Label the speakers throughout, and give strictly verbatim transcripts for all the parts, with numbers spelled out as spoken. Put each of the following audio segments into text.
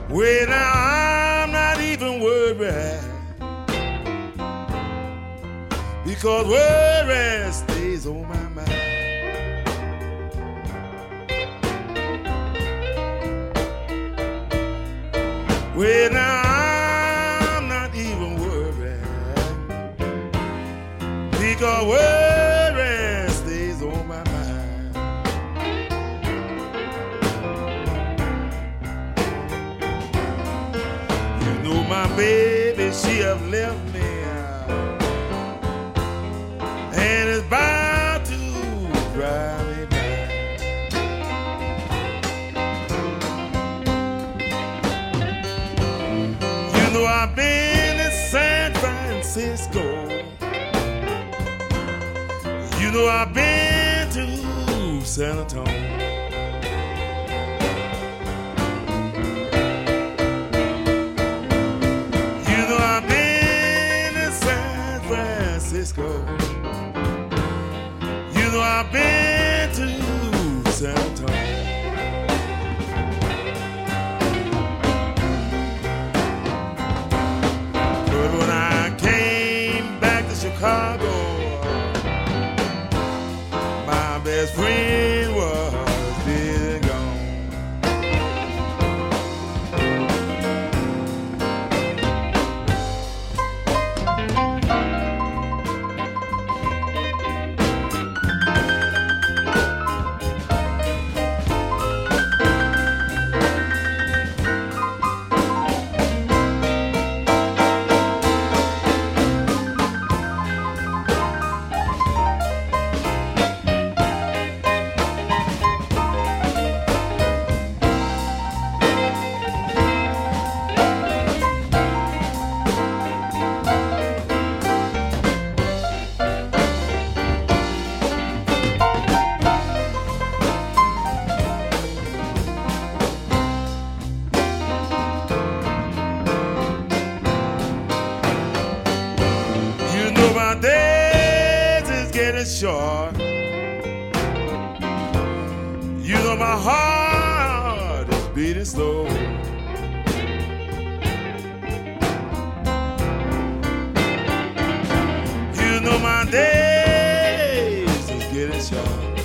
Speaker 1: Well, now I'm not even worried, because worry stays on my mind. Well, now I'm not even worried, because worry stays on my mind. You know my baby, she have left me, and is bound to drive me back. You know I've been in San Francisco. You know I've been to San Antonio. You know I've been in San Francisco. You know I've been to San Antonio. But when I came back to Chicago, my best friend was dead and gone. My days is getting short. You know my heart is beating slow. You know my days is getting short.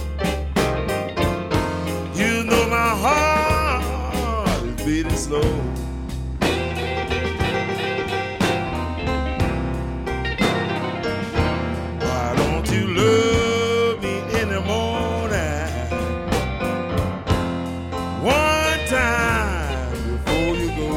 Speaker 1: You know my heart is beating slow. You love me in the morning, one time before you go.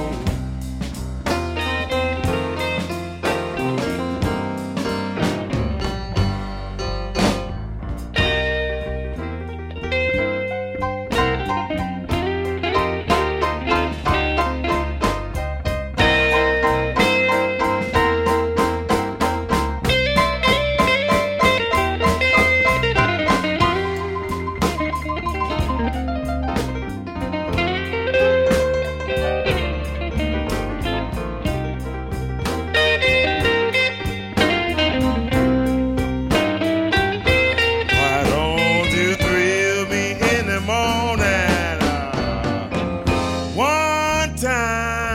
Speaker 1: Time